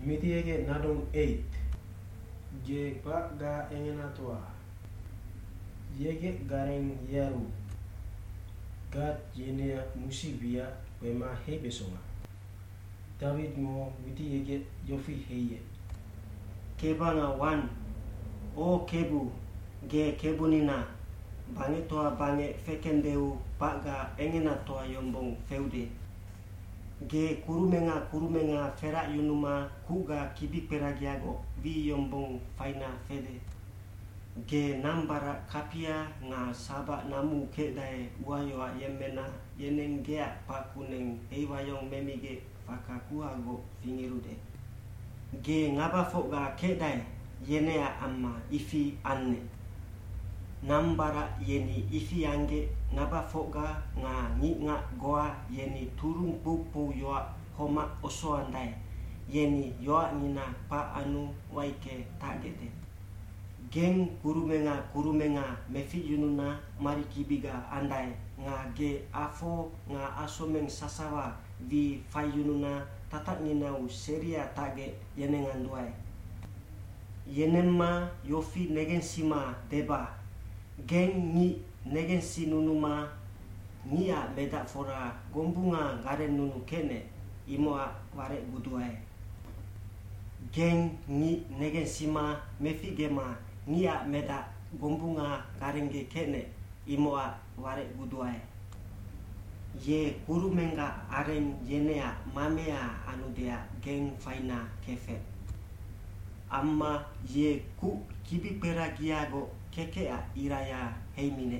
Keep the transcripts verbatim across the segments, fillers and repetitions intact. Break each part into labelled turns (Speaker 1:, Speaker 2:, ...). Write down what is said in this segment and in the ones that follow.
Speaker 1: Mitiege nadong eight. Je pa ga engena toa. Yege gareng yaru. Gat yenea musibia wema hebesonga. David mo witi yege yofi heye.
Speaker 2: Kebanga wan. O kebu. Ge kebunina. Bange toa bange fekendeu paga engena toa yombong feude. Ge kurumenga kurumenga fera yunuma kuga kibi peragiago vi yombong faina fede. Ge nambara kapia nga saba namu kedae wayoa yemena yeneng gea pakuneng eiwayong memige fakakuago fingirude. Ge ngaba foga kedae yenea amma ifi anne. Nambara yeni ifi ange ngaba foga nga ngi nga goa yeni turung pupu yoa homa osoandai yeni yoa nina pa anu waike tagete. Geng kurumenga kurumenga mefi yununa mari kibiga andai nga ge afo nga asomeng sasawa vi fayununa tatak ninau seria tage yenenganduai. Yenemma yofi negensima deba. Geng ni negen si nunuma nia beda fora gombunga garen nunu kene imoa ware guduai. Geng ni negen sima mefi gema nia meda gombunga garenge kene imoa ware guduai. Ye kurumenga aren yenea mamea anudea geng faina kefe. Amma ye ku kibi peragiago kekea iraya heimine.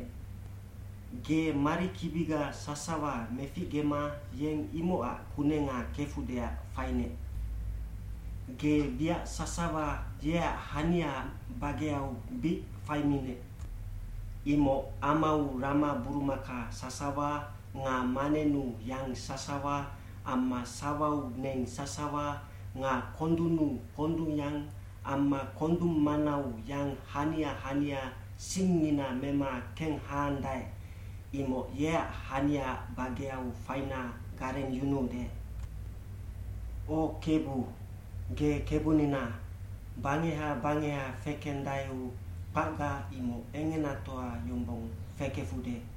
Speaker 2: Ge mari kibiga sasawa mefi gema yeng imoa kunenga kefudea faine. Ge bia sasawa yea hania bageau bi faimine. Imo amau rama burumaka sasawa nga manenu yang sasawa amma sawau neng sasawa nga kondunu kondu yang amma kondum manau yang hania hania singina mema keng handai imo yea hania bageau faina garen yunude. O kebu ge kebunina bangeha bangeha fekendayu paga imo engena toa yombong fekefude.